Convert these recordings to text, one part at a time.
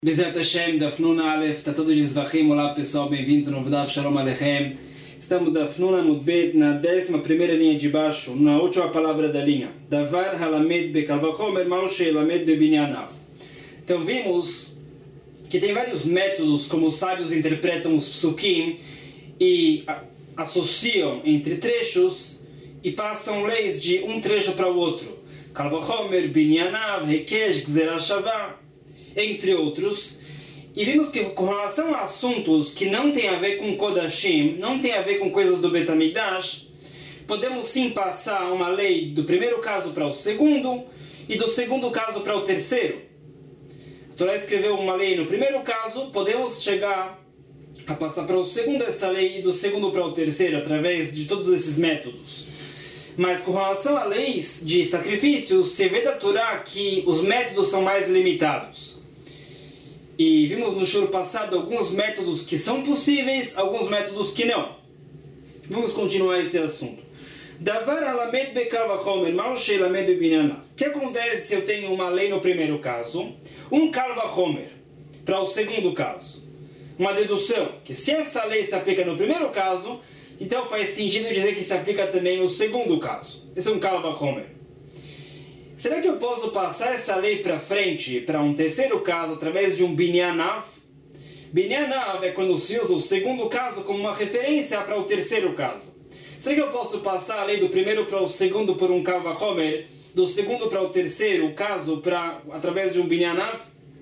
Bezerra Hashem, Dafnuna Aleph, está todos de Zvachim. Olá pessoal, bem-vindos ao novo Shalom Aleichem. Estamos Dafnuna Mudbet na 11ª linha de baixo, na última palavra da linha. Davar halamed bekalvachomer maushe halamed bebinyanav. Então vimos que tem vários métodos como os sábios interpretam os psukim e associam entre trechos e passam leis de um trecho para o outro. Kalvachomer, binyanav, hekesh, gzerashavah, entre outros, e vimos que com relação a assuntos que não tem a ver com Kodashim, não tem a ver com coisas do Bet HaMikdash, podemos sim passar uma lei do primeiro caso para o segundo e do segundo caso para o terceiro. A Torá escreveu uma lei no primeiro caso, podemos chegar a passar para o segundo essa lei e do segundo para o terceiro através de todos esses métodos. Mas com relação a leis de sacrifícios, se vê da Torá que os métodos são mais limitados. E vimos no shur passado alguns métodos que são possíveis, alguns métodos que não. Vamos continuar esse assunto. Davar halamed bekalvachomer, maushe halamed bebinyanav. O que acontece se eu tenho uma lei no primeiro caso, um kalvachomer para o segundo caso? Uma dedução, que se essa lei se aplica no primeiro caso, então faz sentido dizer que se aplica também no segundo caso. Esse é um kalvachomer. Será que eu posso passar essa lei para frente, para um terceiro caso, através de um binyanav? Binyanav é quando se usa o segundo caso como uma referência para o terceiro caso. Será que eu posso passar a lei do primeiro para o segundo por um kalvachomer, do segundo para o terceiro caso através de um binyanav?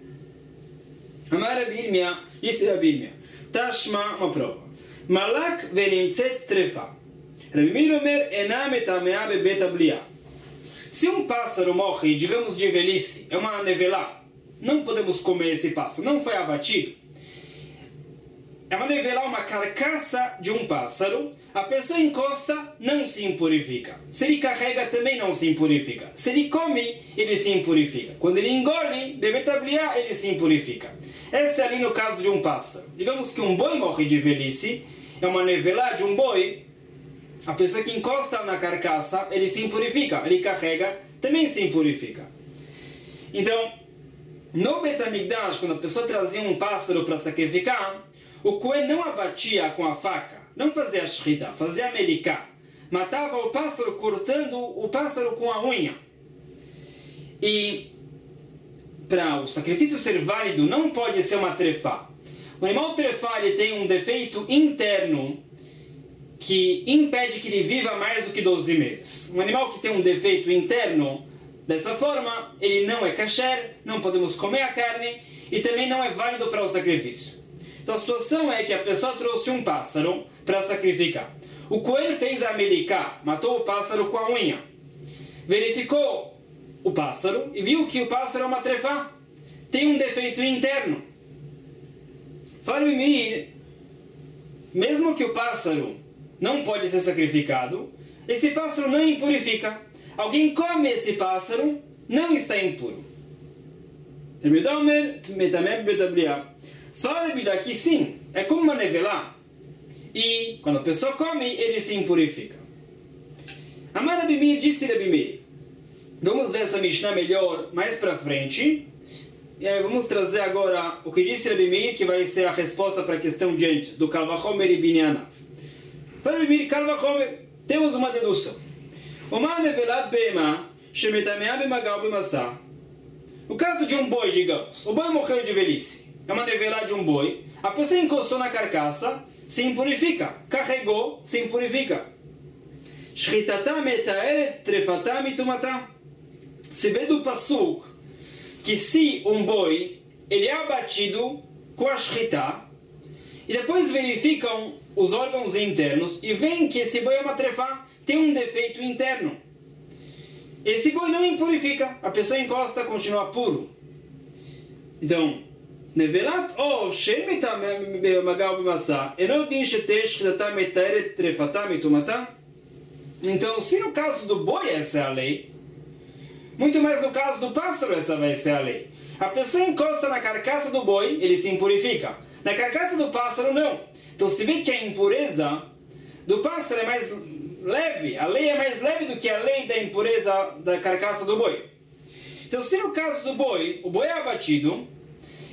Amar Rabi Irmia, disse Rabi Irmia, Tashma, uma prova. Malak venimtzet trefa. Rabi Meir Omer enam etamea bebet abliá. Se um pássaro morre, digamos de velhice, é uma nevelá, não podemos comer esse pássaro, não foi abatido. É uma nevelá, uma carcaça de um pássaro, a pessoa encosta, não se impurifica. Se ele carrega, também não se impurifica. Se ele come, ele se impurifica. Quando ele engole, bebet abliá, ele se impurifica. Esse é ali no caso de um pássaro. Digamos que um boi morre de velhice, é uma nevelá de um boi, a pessoa que encosta na carcaça, ele se impurifica, ele carrega, também se impurifica. Então, no Bet HaMikdash, quando a pessoa trazia um pássaro para sacrificar, o Kohen não abatia com a faca, não fazia shrita, fazia meliká. Matava o pássaro cortando o pássaro com a unha. E para o sacrifício ser válido, não pode ser uma trefá. O animal trefá ele tem um defeito interno que impede que ele viva mais do que 12 meses. Um animal que tem um defeito interno, dessa forma, ele não é kasher, não podemos comer a carne e também não é válido para o sacrifício. Então a situação é que a pessoa trouxe um pássaro para sacrificar. O Kohen fez a meliká, matou o pássaro com a unha. Verificou o pássaro e viu que o pássaro é uma trefá. Tem um defeito interno. Fala Mimir, mesmo que o pássaro não pode ser sacrificado, esse pássaro não impurifica. Alguém come esse pássaro, não está impuro. Fala que sim, é como uma nevelá. E quando a pessoa come, ele se impurifica. Amar Rabi Meir, disse Rabi Meir. Vamos ver essa Mishnah melhor mais para frente. E aí vamos trazer agora o que disse Rabi Meir, que vai ser a resposta para a questão de antes, do kalvachomer e binyanav. Para Rabi Meir, kalvachomer, temos uma dedução. Uma nevelat be'ema, shemetamea b'magal b'massá. O caso de um boi, digamos. O boi morreu de velhice. É uma nevelá de um boi. A pessoa encostou na carcaça, se impurifica. Carregou, se impurifica. Shritata metaeret trefata mitumata. Se vê do pasuk que se um boi ele é abatido com a shrita e depois verificam os órgãos internos e veem que esse boi é uma trefá, tem um defeito interno. Esse boi não impurifica, a pessoa encosta, continua puro. Então, nevelat o shemita magal b'massá enodin shetesh shritata metaeret trefata mitumata. Então, se no caso do boi essa é a lei, muito mais no caso do pássaro essa vai ser a lei. A pessoa encosta na carcaça do boi, ele se impurifica. Na carcaça do pássaro, não. Então se vê que a impureza do pássaro é mais leve. A lei é mais leve do que a lei da impureza da carcaça do boi. Então se no caso do boi, o boi é abatido,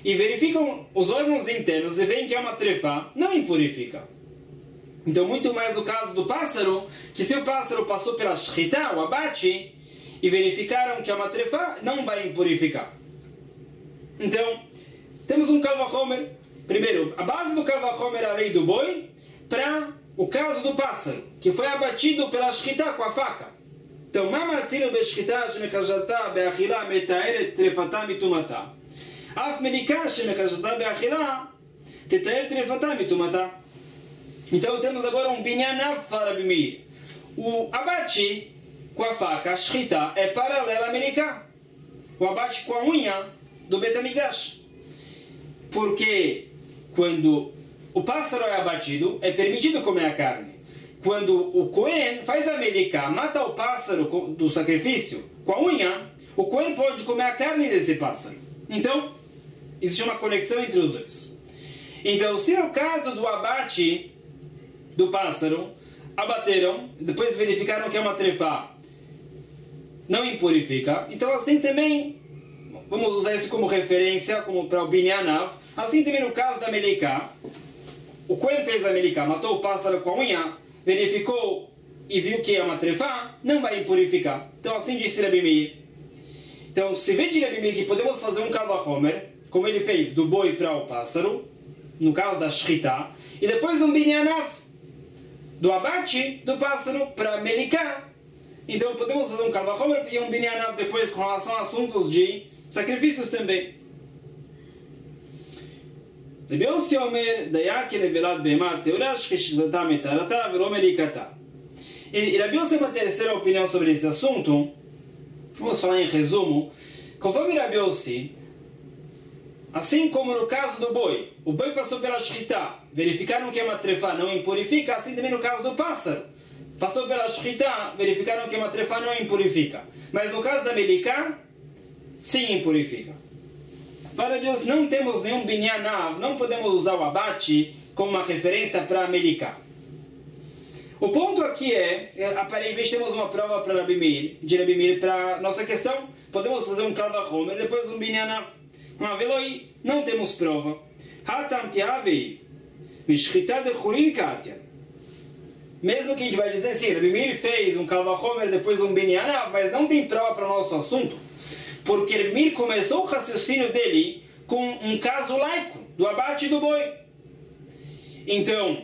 e verificam os órgãos internos e veem que é uma trefa, não impurifica. Então, muito mais no caso do pássaro, que se o pássaro passou pela shchita, o abate, e verificaram que é uma trefa, não vai impurificar. Então, temos um Kal Vachomer. Primeiro, a base do Kal Vachomer é a lei do boi, para o caso do pássaro, que foi abatido pela shchita com a faca. Então, mamatzino beshchita shemechajata beachila metaeret trefata mitumata. Af melika shemechajata beachila tetaeret trefata mitumata. Então, temos agora um binyanav para Rabi Meir. O abate com a faca, a shchita, é paralela a melika. O abate com a unha do Bet HaMikdash. Porque quando o pássaro é abatido, é permitido comer a carne. Quando o Cohen faz a melika, mata o pássaro do sacrifício com a unha, o Cohen pode comer a carne desse pássaro. Então, existe uma conexão entre os dois. Então, se no caso do abate do pássaro, abateram, depois verificaram que é uma trefa, não impurifica, então assim também, vamos usar isso como referência, como para o Binyanav, assim também no caso da melika, o Cohen fez a melika, matou o pássaro com a unha, verificou e viu que é uma trefa, não vai impurificar. Então assim disse Rabi Meir. Então se vê de Rabi Meir que podemos fazer um Kal Vachomer, como ele fez do boi para o pássaro, no caso da shchita, e depois um Binyanav, do abate do pássaro para a melika. Então podemos fazer um Kal Vachomer e um Binyanav depois com relação a assuntos de sacrifícios também. Rabi Yossi Omer, Dayaki levelat behemat teurash keshitata metarata velo melikata. E Rabi Yossi tem uma terceira opinião sobre esse assunto. Vamos falar em resumo. Conforme Rabi Yossi, assim como no caso do boi, o boi passou pela shchita, verificaram que é uma trefa, não impurifica, assim também no caso do pássaro. Passou pela shchita, verificaram que é uma trefa, não impurifica. Mas no caso da melika, sim impurifica. Para Deus, não temos nenhum binyanav, não podemos usar o abate como uma referência para a melika. O ponto aqui aparentemente temos uma prova para Rabi Meir, de Rabi Meir para nossa questão, podemos fazer um Kal Vachomer, depois um binyanav. Mas veloi, não temos prova. Hatam tiavei, mishchita de churin katia. Mesmo que a gente vai dizer assim, Rabi Meir fez um Kal Vachomer, depois um binyanav, mas não tem prova para o nosso assunto. Porque Rabi Meir começou o raciocínio dele com um caso laico, do abate do boi. Então,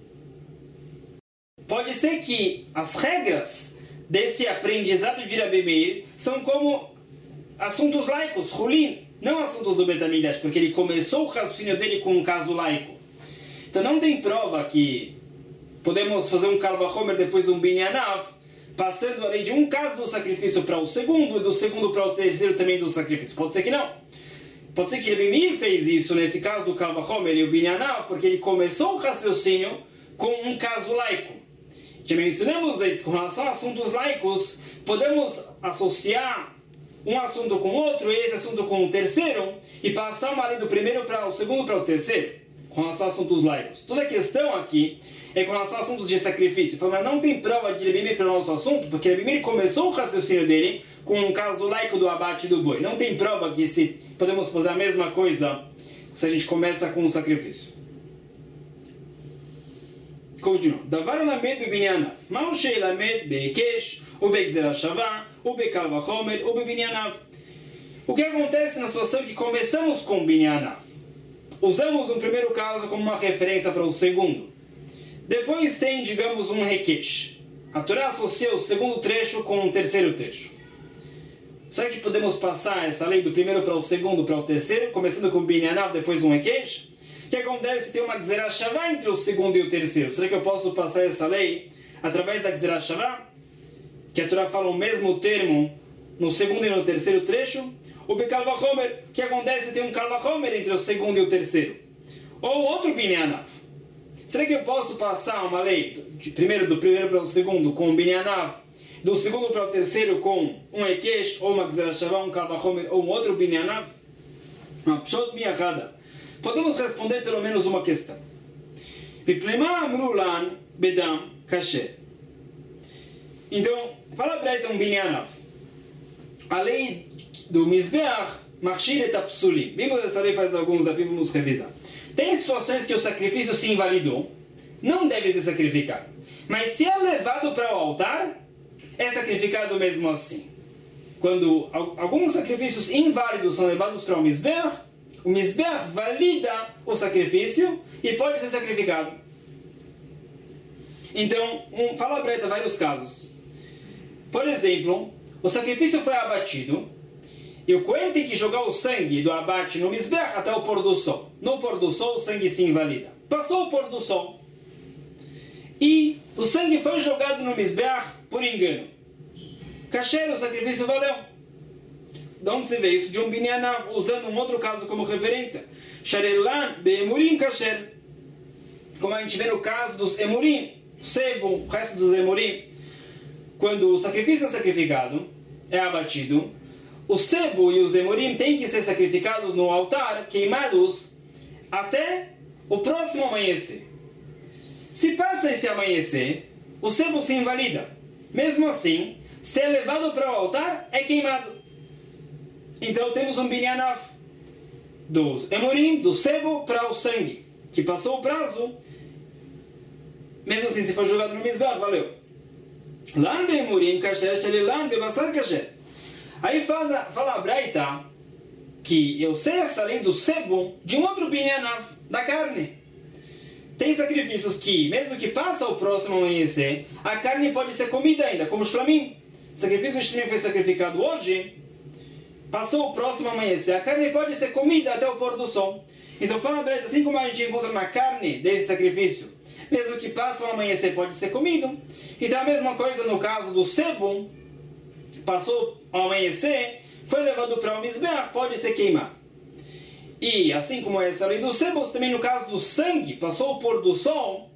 pode ser que as regras desse aprendizado de Rabi Meir são como assuntos laicos, Hulin, não assuntos do Bet HaMikdash, porque ele começou o raciocínio dele com um caso laico. Então não tem prova que podemos fazer um Kal Vachomer depois um Binyanav, passando a lei de um caso do sacrifício para o segundo, e do segundo para o terceiro também do sacrifício. Pode ser que não. Pode ser que Rabi Meir fez isso nesse caso do Kal Vachomer e o Binyanav, porque ele começou o raciocínio com um caso laico. Já mencionamos isso, com relação a assuntos laicos, podemos associar um assunto com outro, e esse assunto com o terceiro, e passar uma lei do primeiro para o segundo para o terceiro, com relação a assuntos laicos. Toda a questão aqui é com relação a assuntos de sacrifício. Mas não tem prova de Rabi Meir para o nosso assunto, porque Rabi Meir começou o raciocínio dele com um caso laico do abate do boi. Não tem prova que se podemos fazer a mesma coisa se a gente começa com o sacrifício. Continua. Davar lamed bebinyanav. Ma'u she'lamed be'ikesh, ou be'gzera shava, ou be'kal vachomer, ou bebinyanav. O que acontece na situação que começamos com binyanav? Usamos o primeiro caso como uma referência para o segundo. Depois tem, digamos, um requesh. A Torá associa o segundo trecho com o terceiro trecho. Será que podemos passar essa lei do primeiro para o segundo para o terceiro, começando com binyanav, depois um requesh? O que acontece se tem uma gzera shavá entre o segundo e o terceiro? Será que eu posso passar essa lei através da gzera shavá? Que a Torá fala o mesmo termo no segundo e no terceiro trecho? O bekal vachomer, o que acontece se tem um kal vachomer entre o segundo e o terceiro? Ou outro binyanav? Será que eu posso passar uma lei do primeiro para o segundo com um binyanav, do segundo para o terceiro com um ekesh, ou uma gzera shavá, um kal vachomer, ou um outro binyanav? Uma pshot miachada. Podemos responder pelo menos uma questão. Viplema amrulan bedam kasher. Então, fala para ele um binyanav. A lei do Mizbeach Machshir et apsulim. Vimos essa lei faz alguns dapim, vamos revisar. Tem situações que o sacrifício se invalidou, não deve ser sacrificado. Mas se é levado para o altar, é sacrificado mesmo assim. Quando alguns sacrifícios inválidos são levados para o Mizbeach valida o sacrifício e pode ser sacrificado. Então, fala Breta vários casos. Por exemplo, o sacrifício foi abatido e o Cohen tem que jogar o sangue do abate no Mizbeach até o pôr do sol. No pôr do sol, o sangue se invalida. Passou o pôr do sol e o sangue foi jogado no Mizbeach por engano. Kasher, o sacrifício valeu. De onde se vê isso? De um Binyanav, usando um outro caso como referência. Sharelan be'emurim kasher. Como a gente vê no caso dos emurim, sebo, o resto dos emurim. Quando o sacrifício é sacrificado, é abatido, o sebo e os emurim têm que ser sacrificados no altar, queimados, até o próximo amanhecer. Se passa esse amanhecer, o sebo se invalida. Mesmo assim, se é levado para o altar, é queimado. Então temos um binyanav dos emurim, do sebo para o sangue, que passou o prazo. Mesmo assim, se for jogado no Mizbeach, valeu. Lan be'emurim kasher, shelelan be'basar kasher. Aí fala a Braita que eu sei essa lei do sebo de um outro binyanav, da carne. Tem sacrifícios que, mesmo que passa o próximo amanhecer, a carne pode ser comida ainda, como shlamim. O sacrifício de shlamim foi sacrificado hoje, passou o próximo amanhecer, a carne pode ser comida até o pôr do sol. Então fala a Braita, assim como a gente encontra na carne desse sacrifício, mesmo que passa o amanhecer pode ser comido. Então a mesma coisa no caso do sebo, passou o amanhecer, foi levado para o Mizbeach, pode ser queimado. E assim como essa lei dos sebos, também no caso do sangue, passou o pôr do sol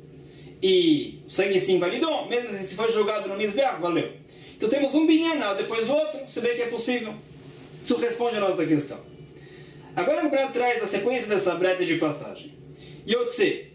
e o sangue se invalidou, mesmo assim, se foi jogado no Mizbeach, valeu. Então temos um binyanal depois do outro, se vê que é possível. Isso responde a nossa questão. Agora o Brad traz a sequência dessa breta de passagem. Yotze.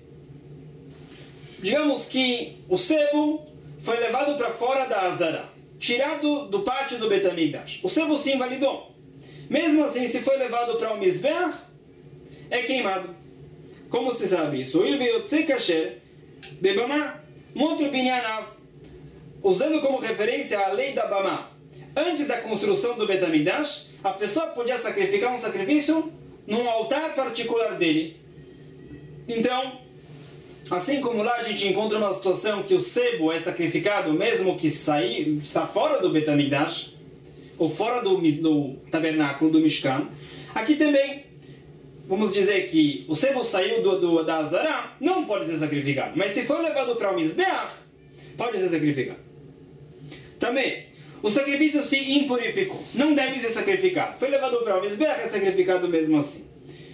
Digamos que o sebo foi levado para fora da Azara, tirado do pátio do Bet HaMikdash. O sebo se invalidou. Mesmo assim, se foi levado para o Mizbeach, é queimado. Como se sabe isso? O Ilve Yotze Kasher, Bebama, outro binyanav, usando como referência a lei da Bama. Antes da construção do Bet HaMikdash, a pessoa podia sacrificar um sacrifício num altar particular dele. Então, assim como lá a gente encontra uma situação que o sebo é sacrificado mesmo que está fora do Bet HaMikdash, ou fora do tabernáculo, do Mishkan, aqui também, vamos dizer que o sebo saiu da Azara, não pode ser sacrificado. Mas se for levado para o Mizbeach, pode ser sacrificado. Também, o sacrifício se impurificou, não deve ser sacrificado. Foi levado para o Mizbeach, é sacrificado mesmo assim.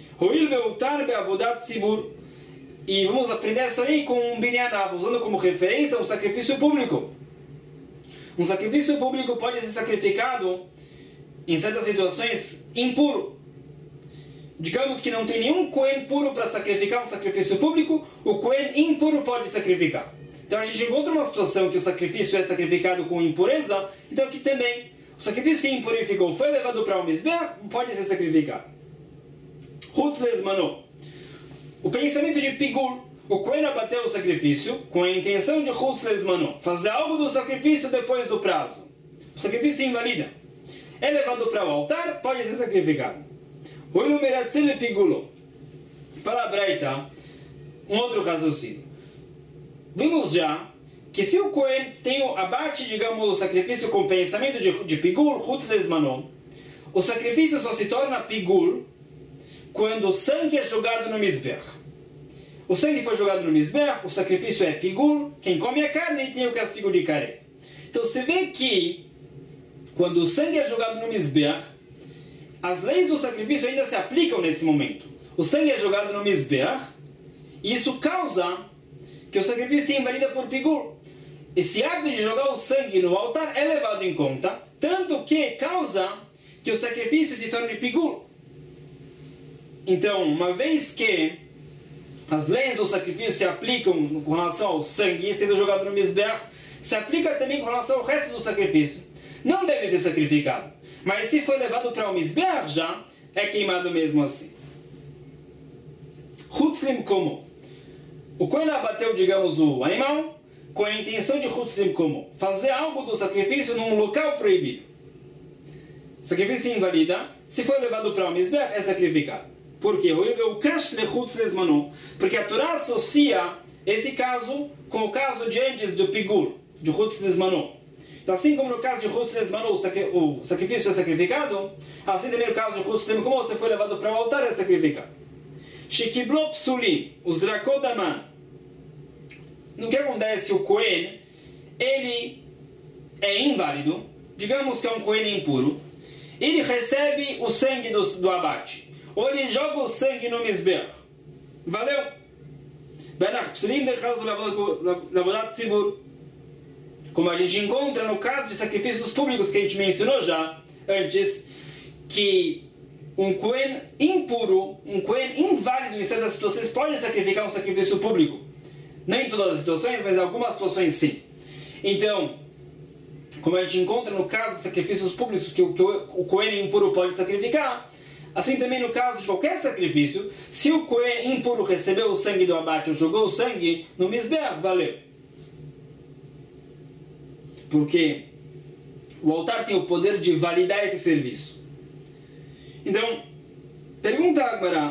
E vamos aprender essa lei com um binyanav, usando como referência um sacrifício público. Um sacrifício público pode ser sacrificado em certas situações impuro. Digamos que não tem nenhum Cohen puro para sacrificar um sacrifício público, o Cohen impuro pode sacrificar. Então a gente encontra uma situação que o sacrifício é sacrificado com impureza, então aqui também o sacrifício se impurificou, foi levado para o Mizbeach, pode ser sacrificado. Hutz lesmano. O pensamento de Pigul. O Cohen abateu o sacrifício com a intenção de Hutz lesmano, fazer algo do sacrifício depois do prazo. O sacrifício se invalida. É levado para o altar, pode ser sacrificado. O numeratzil pigulo. Fala a Braita, um outro raciocínio. Vimos já que se o Cohen tem o abate, digamos, o sacrifício com pensamento de Pigul, Hutz lesmano, o sacrifício só se torna Pigul quando o sangue é jogado no Mizbeach. O sangue foi jogado no Mizbeach, o sacrifício é Pigul, quem come a carne tem o castigo de Karet. Então você vê que quando o sangue é jogado no Mizbeach, as leis do sacrifício ainda se aplicam nesse momento. O sangue é jogado no Mizbeach e isso causa que o sacrifício se invalida por Pigul. Esse ato de jogar o sangue no altar é levado em conta, tanto que causa que o sacrifício se torne Pigul. Então, uma vez que as leis do sacrifício se aplicam com relação ao sangue sendo jogado no Mizbeach, se aplica também com relação ao resto do sacrifício. Não deve ser sacrificado. Mas se foi levado para o Mizbeach já, é queimado mesmo assim. Hutzlim como? O Kohen abateu, digamos, o animal com a intenção de Hutzlim como? Fazer algo do sacrifício num local proibido. O sacrifício invalida, se for levado para o Mizbeach, é sacrificado. Por quê? Porque a Torá associa esse caso com o caso de antes do Pigur, de Chutz Lezmano. Então, assim como no caso de Chutz Lezmano o sacrifício é sacrificado, assim também no caso de Chutz Lezmano, você foi levado para o altar, é sacrificado. Shekiblo Psulim, o Zrakot Daman. No que acontece, o Kohen, ele é inválido, digamos que é um Kohen impuro, ele recebe o sangue do abate, ou ele joga o sangue no Mizbeach. Valeu? Como a gente encontra no caso de sacrifícios públicos que a gente mencionou já antes, que um Kohen impuro, um Kohen inválido em certas situações pode sacrificar um sacrifício público. Não em todas as situações, mas em algumas situações sim. Então, como a gente encontra no caso de sacrifícios públicos que o Kohen impuro pode sacrificar, assim também no caso de qualquer sacrifício, se o Kohen impuro recebeu o sangue do abate ou jogou o sangue no Mizbeach, valeu. Porque o altar tem o poder de validar esse serviço. Então, pergunta a Agmará,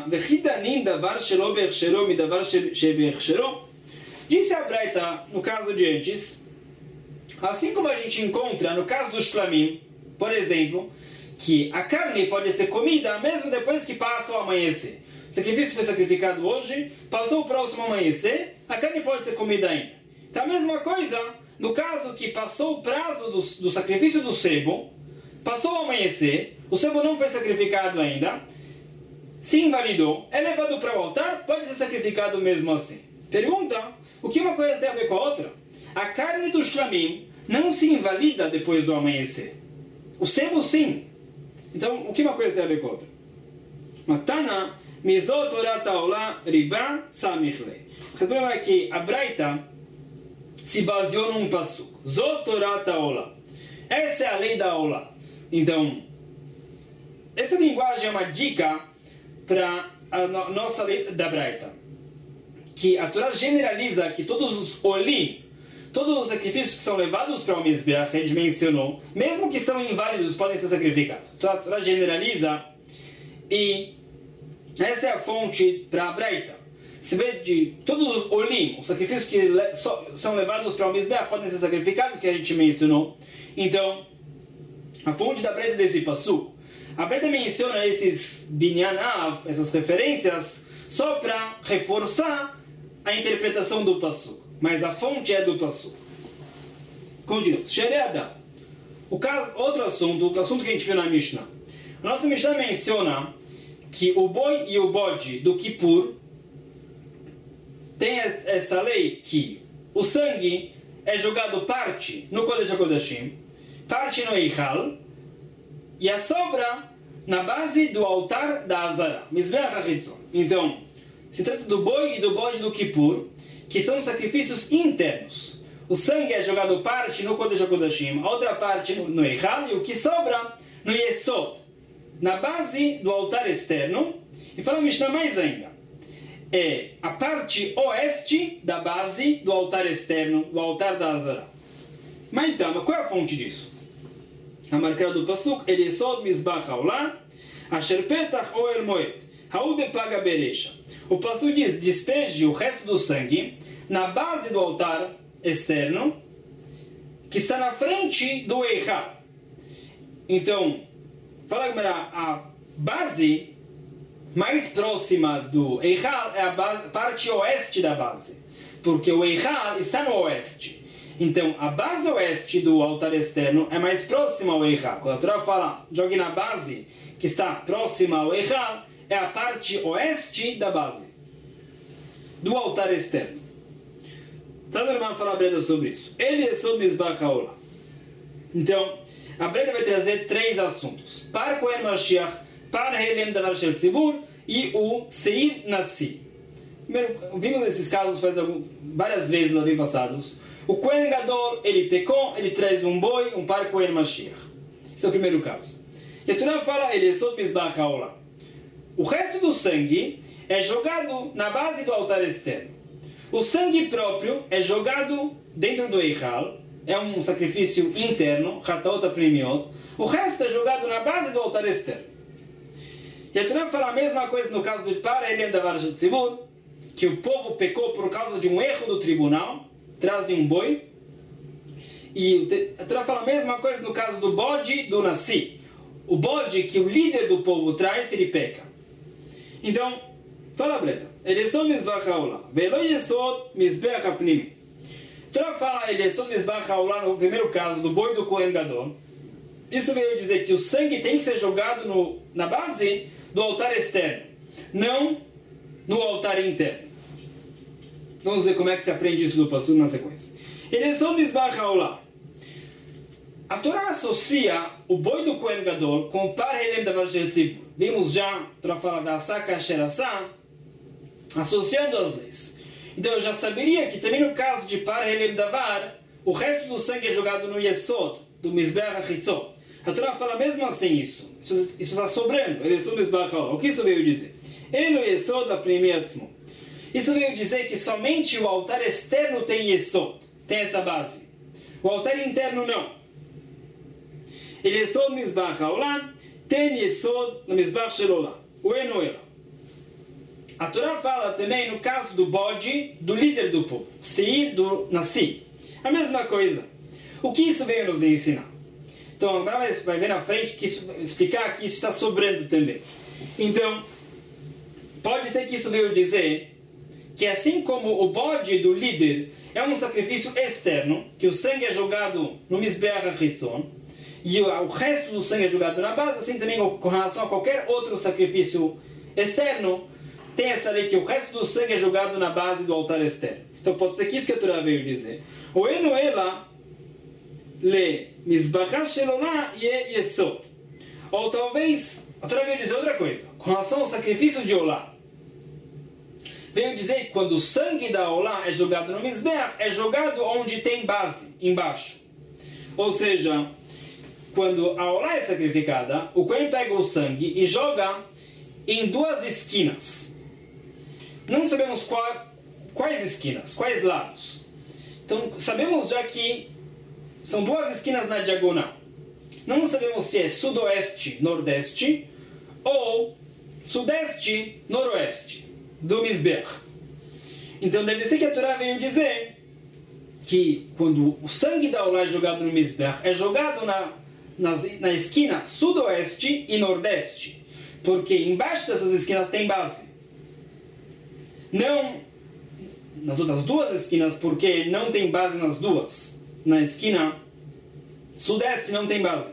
disse a Braita, no caso de antes, assim como a gente encontra no caso do shlamim, por exemplo, que a carne pode ser comida mesmo depois que passa o amanhecer. O sacrifício foi sacrificado hoje, passou o próximo amanhecer, a carne pode ser comida ainda. Então a mesma coisa, no caso que passou o prazo do sacrifício do sebo, passou o amanhecer, o sebo não foi sacrificado ainda, se invalidou, é levado para o altar, pode ser sacrificado mesmo assim. Pergunta, o que uma coisa tem a ver com a outra? A carne do shlamim não se invalida depois do amanhecer. O sebo sim. Então, o que uma coisa tem a ver com a outra? Matana, mizot orat haolah riba samichlei. O problema é que a Braita se baseou num passuco. Zot orat haolah. Essa é a lei da Olah. Então, essa linguagem é uma dica para a nossa lei da Braita. Que a Torá generaliza que todos os olim, todos os sacrifícios que são levados para o Mizbeach, a gente mencionou, mesmo que são inválidos, podem ser sacrificados. Então a Torá generaliza e essa é a fonte para a Braita. Se vê de todos os olim, os sacrifícios que são levados para o Mizbeach podem ser sacrificados, que a gente mencionou. Então, a fonte da Braita desse passuco. A Braita menciona esses binyanav, essas referências, só para reforçar a interpretação do passuco. Mas a fonte é do passuco. Continuamos. Shereada. Outro assunto, o assunto que a gente viu na Mishnah. A nossa Mishnah menciona que o boi e o bode do Kippur tem essa lei que o sangue é jogado parte no Kodesh HaKodashim, parte no Eichal, e a sobra na base do altar da Azara, Mizbeach HaChitzon. Então, se trata do boi e do bode do Kippur, que são sacrifícios internos. O sangue é jogado parte no Kodesh HaKodashim, a outra parte no Eichal, e o que sobra no Yesod, na base do altar externo. E fala Mishnah mais ainda. É a parte oeste da base do altar externo, do altar da Azara. Mas então, qual é a fonte disso? A marca do Pasuk, El Yesod Mizbach Haolah, Asher Petach Oel Moed, Haude Paga Beresha. O Pasuk diz, despeje o resto do sangue na base do altar externo, que está na frente do Eichal. Então, fala a base mais próxima do Eichal é a parte oeste da base, porque o Eichal está no oeste. Então, a base oeste do altar externo é mais próxima ao Eichal. Quando a Torá fala, jogue na base que está próxima ao Eichal, é a parte oeste da base do altar externo. Cada irmão fala a Breda sobre isso. Ele é sobre Mizbach Haolah. Então, a Breda vai trazer três assuntos: Par Kohen Mashiach, Par Helem Davar Shel Tzibur e o Seir Nassi. Primeiro, vimos esses casos várias vezes nos anos passados. O Kohen Gadol, ele pecou, ele traz um boi, um Par Kohen Mashiach. Esse é o primeiro caso. E a Torá fala, ele é Yesod Mizbach HaOlam. O resto do sangue é jogado na base do altar externo. O sangue próprio é jogado dentro do Eichal, é um sacrifício interno, Hataot HaPnimiot. O resto é jogado na base do altar externo. E a Torá fala a mesma coisa no caso do Para Elem Davar Tzibur, que o povo pecou por causa de um erro do tribunal, trazem um boi. E a Torá fala a mesma coisa no caso do bode do Nassi. O bode que o líder do povo traz, ele peca. Então, fala Breta. Ele é só Mizbach HaOlam. Velo Yesod Mizbeach HaPnimi. A Torá fala, ele é só Mizbach HaOlam no primeiro caso do boi do Kohen Gadol. Isso veio dizer que o sangue tem que ser jogado na base do altar externo, não no altar interno. Vamos ver como é que se aprende isso do Passuco na sequência. Ele é só Mizbach HaOlam. A Torá associa o boi do Kohen Gadol com o Par Helem Davar Tzibur. Vimos já, a Torá fala da Asa Kasher Asa, associando as leis. Então eu já saberia que também no caso de Par Helem Davar, o resto do sangue é jogado no Yesod, do Mizbeach HaChitzon. A Torá fala mesmo assim isso está sobrando. Ele é só Mizbach HaOlam. O que isso veio dizer? Elo Yesod HaPnimi Atzmo. Isso veio dizer que somente o altar externo tem Yesod, tem essa base. O altar interno não. Ele é só Mizbach HaOlam, tem Yesod no Mizbach Shelolam. O Eno Ela. A Torá fala também no caso do bode, do líder do povo, Seir do Nassi. A mesma coisa. O que isso veio nos ensinar? Então, agora vai ver na frente que explicar que isso está sobrando também. Então, pode ser que isso veio dizer que assim como o bode do líder é um sacrifício externo, que o sangue é jogado no Mizbeach HaChitzon, e o resto do sangue é jogado na base, assim também com relação a qualquer outro sacrifício externo, tem essa lei que o resto do sangue é jogado na base do altar externo. Então pode ser que isso que a Torá veio dizer. O Eno Ela le Mizbachah Shelolah ye Yesod. Ou talvez a Torá veio dizer outra coisa. Com relação ao sacrifício de Olá, veio dizer que quando o sangue da Olá é jogado no Mizbeach, é jogado onde tem base, embaixo. Ou seja, quando a Olá é sacrificada, o Kohen pega o sangue e joga em duas esquinas. Não sabemos quais esquinas, quais lados. Então, sabemos já que são duas esquinas na diagonal. Não sabemos se é sudoeste, nordeste ou sudeste, noroeste do Mizbeach. Então, deve ser que a Torá veio dizer que quando o sangue da Olá é jogado no Mizbeach, é jogado na esquina sudoeste e nordeste, porque embaixo dessas esquinas tem base. Não nas outras duas esquinas, porque não tem base nas duas. Na esquina sudeste não tem base.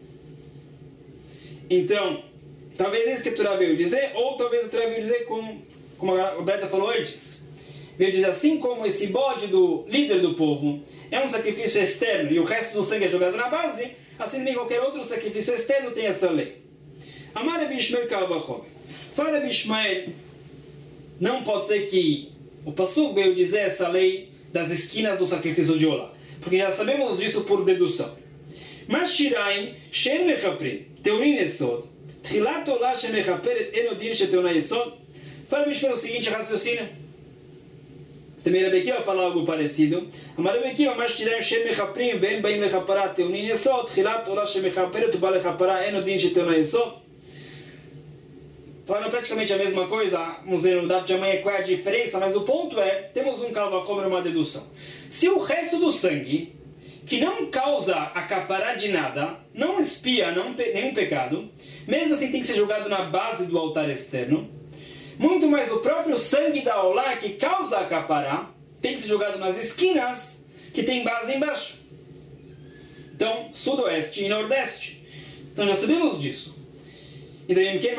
Então, talvez isso que a Torá veio dizer, ou talvez a Torá veio dizer como a Beta falou antes. Veio dizer assim como esse bode do líder do povo é um sacrifício externo e o resto do sangue é jogado na base, assim também qualquer outro sacrifício externo tem essa lei. Amar Rabi Ishmael Kalvachomer. Fala Rabi Ishmael, não pode ser que o Passuco veio dizer essa lei das esquinas do sacrifício de Olá, porque já sabemos disso por dedução. Mas Shiraim, Shen Mechaprim, Teunin Esod, Tchilat Olá Shen Mechaperet Enodin Sheteuna Esod. Fala Rabi Ishmael o seguinte raciocínio. Também Rabi Akiva fala algo parecido. Amar Rabi Akiva, mas Shiraim, Shen Mechaprim, Ven Baim Lechaparat Teunin Esod, Tchilat Olá Shen Mechaperet Uba Lechaparat Enodin Sheteuna Esod. Falando praticamente a mesma coisa, vamos ver no Daf de amanhã qual é a diferença, mas o ponto é, temos um Kalvachomer, uma dedução. Se o resto do sangue, que não causa acaparar de nada, não espia nenhum pecado, mesmo assim tem que ser jogado na base do altar externo, muito mais o próprio sangue da Olá, que causa acaparar, tem que ser jogado nas esquinas, que tem base embaixo. Então, sudoeste e nordeste. Então já sabemos disso. Então,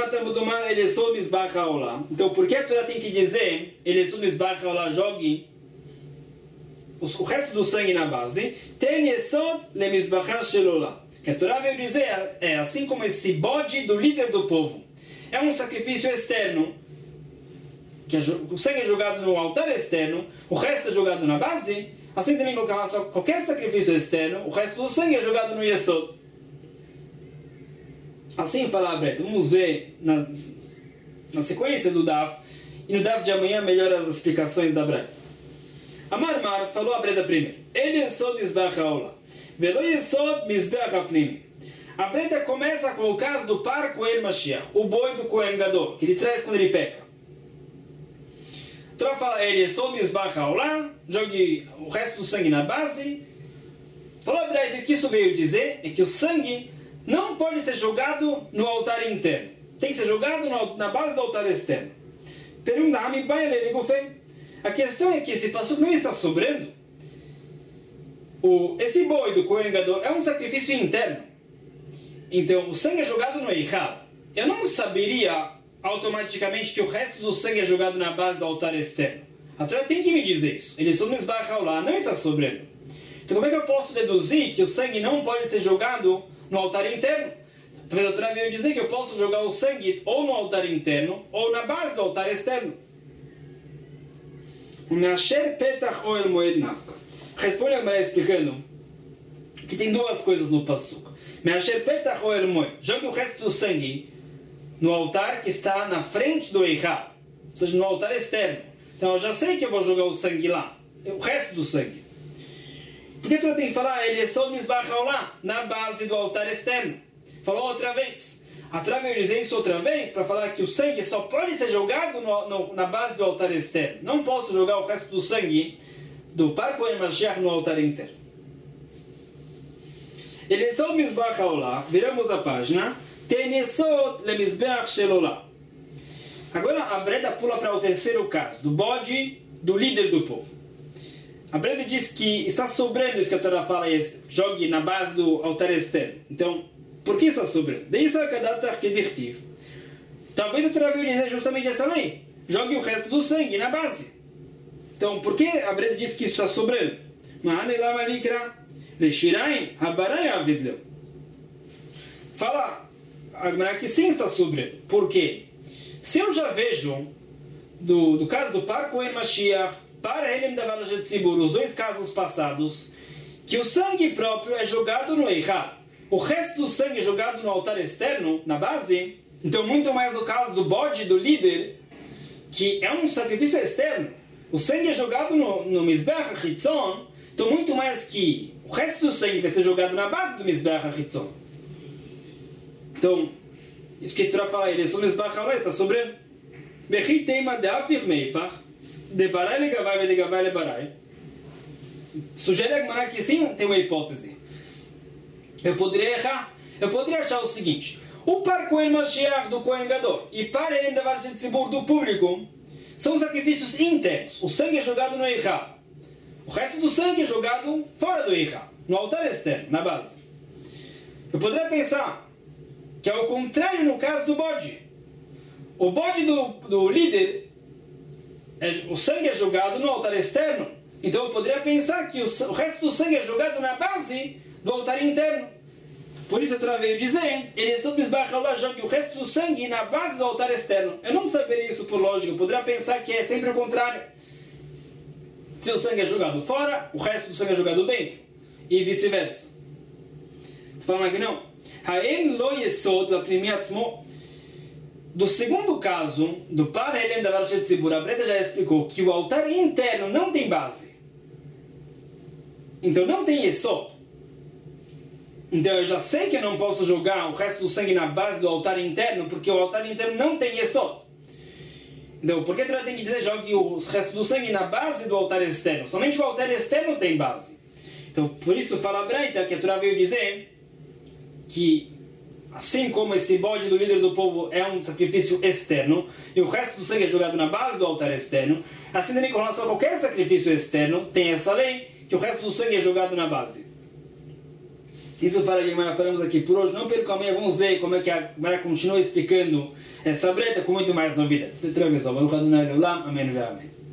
então, por que a Torá tem que dizer jogue o resto do sangue na base? Tem Yesod le Mizbachah Shelolah. Que a Torá veio dizer é assim como esse bode do líder do povo é um sacrifício externo, que o sangue é jogado no altar externo, o resto é jogado na base. Assim também qualquer sacrifício externo, o resto do sangue é jogado no Yesod. Assim fala a Breta. Vamos ver na sequência do Daf. E no Daf de amanhã melhora as explicações da Breta. Amar falou a Breta primeiro. Ele é só Mizbeach Haolam. Velo Yesod Mizbeach HaPnimi. A Breta começa com o caso do par Kohen Mashiach, o boi do Kohen Gadol, que ele traz quando ele peca. Então fala, ele é só Mizbeach Haolam, jogue o resto do sangue na base. Falou a Breta que isso veio dizer é que o sangue não pode ser jogado no altar interno. Tem que ser jogado na base do altar externo. Pergunta, a questão é que esse passuco não está sobrando. Esse boi do Kohen Gadol é um sacrifício interno. Então, o sangue é jogado no Eichal. Eu não saberia automaticamente que o resto do sangue é jogado na base do altar externo. A Torá tem que me dizer isso. Ele só no Mizbeach Haolam, não está sobrando. Então, como é que eu posso deduzir que o sangue não pode ser jogado no altar interno? Talvez a Torá veio dizer que eu posso jogar o sangue ou no altar interno ou na base do altar externo. Responde a Gemara explicando que tem duas coisas no passuco. Jogue o resto do sangue no altar que está na frente do Eichal, ou seja, no altar externo. Então eu já sei que eu vou jogar o sangue lá, o resto do sangue. Por que tu tem que falar? Ele é só Mizbeach Haolam, na base do altar externo. Falou outra vez. A Torá veio dizer isso outra vez para falar que o sangue só pode ser jogado na base do altar externo. Não posso jogar o resto do sangue do par Kohen Mashiach no altar interno. Ele é só Mizbeach Haolam. Viramos a página. Tenesod le Mizbeach shel Olam. Agora a Breta pula para o terceiro caso, do bode do líder do povo. A Breta diz que está sobrando isso que a Torá fala, jogue na base do altar externo. Então, por que está sobrando? Talvez a Torá veio dizer justamente essa lei. Jogue o resto do sangue na base. Então, por que a Breta diz que isso está sobrando? Fala que sim está sobrando. Por quê? Se eu já vejo do caso do par Kohen Mashiach, para Helem Davar Tzibur, os dois casos passados, que o sangue próprio é jogado no Eichal, o resto do sangue é jogado no altar externo, na base. Então, muito mais no caso do bode, do líder, que é um sacrifício externo. O sangue é jogado no Mizbeach HaChitzon, então muito mais que o resto do sangue vai ser jogado na base do Mizbeach HaChitzon. Então, isso que a Torá fala, ele é só Mizbeach Haolam, está sobrando. Vechi teima de afir meifach, de barai legavai e de gavai lebarai. Sugere a Gemara que sim, tem uma hipótese. Eu poderia errar. Eu poderia achar o seguinte: o par Kohen Mashiach do Kohen Gadol e par Helem Davar Tzibur do público são sacrifícios internos. O sangue é jogado no Eichal. O resto do sangue é jogado fora do Eichal, no altar externo, na base. Eu poderia pensar que é o contrário no caso do bode. O bode do líder, o sangue é jogado no altar externo. Então eu poderia pensar que o resto do sangue é jogado na base do altar interno. Por isso a Torá veio dizer, ele é sobre Mizbeach Haolam, jogue o resto do sangue na base do altar externo. Eu não saberia isso por lógica, eu poderia pensar que é sempre o contrário. Se o sangue é jogado fora, o resto do sangue é jogado dentro. E vice-versa. Tu fala que não. Haem lo yesod la primi atzmo. Do segundo caso, do par Helem Davar Tzibur, a Breta já explicou que o altar interno não tem base. Então não tem yesod. Então eu já sei que eu não posso jogar o resto do sangue na base do altar interno, porque o altar interno não tem yesod. Então, por que a Torá tem que dizer jogue o resto do sangue na base do altar externo? Somente o altar externo tem base. Então, por isso fala a Breta que a Torá veio dizer que assim como esse bode do líder do povo é um sacrifício externo, e o resto do sangue é jogado na base do altar externo, assim também com relação a qualquer sacrifício externo, tem essa lei, que o resto do sangue é jogado na base. Isso fala que paramos aqui por hoje. Não perca amanhã, vamos ver como é que a Gemara continua explicando essa Breta com muito mais novidades. Amém.